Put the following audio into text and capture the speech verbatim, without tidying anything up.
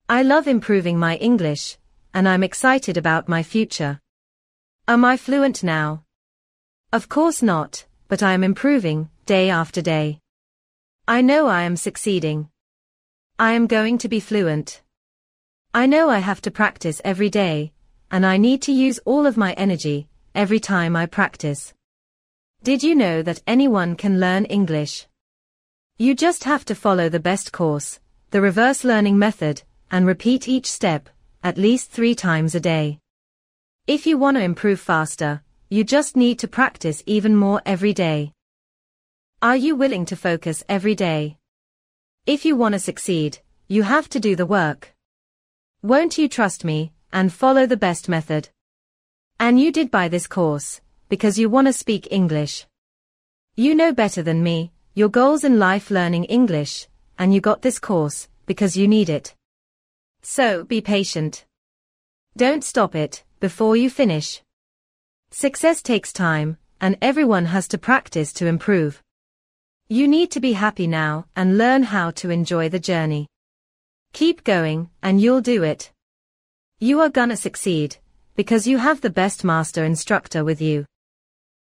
I love improving my English, and I'm excited about my future. Am I fluent now? Of course not, but I am improving, day after day. I know I am succeeding. I am going to be fluent. I know I have to practice every day, and I need to use all of my energy, every time I practice. Did you know that anyone can learn English? You just have to follow the best course, the reverse learning method, and repeat each step, at least three times a day. If you want to improve faster, you just need to practice even more every day. Are you willing to focus every day? If you want to succeed, you have to do the work. Won't you trust me, and follow the best method? And you did buy this course, because you want to speak English. You know better than me, your goals in life learning English, and you got this course, because you need it. So, be patient. Don't stop it, before you finish. Success takes time, and everyone has to practice to improve. You need to be happy now, and learn how to enjoy the journey. Keep going, and you'll do it. You are gonna succeed, because you have the best master instructor with you.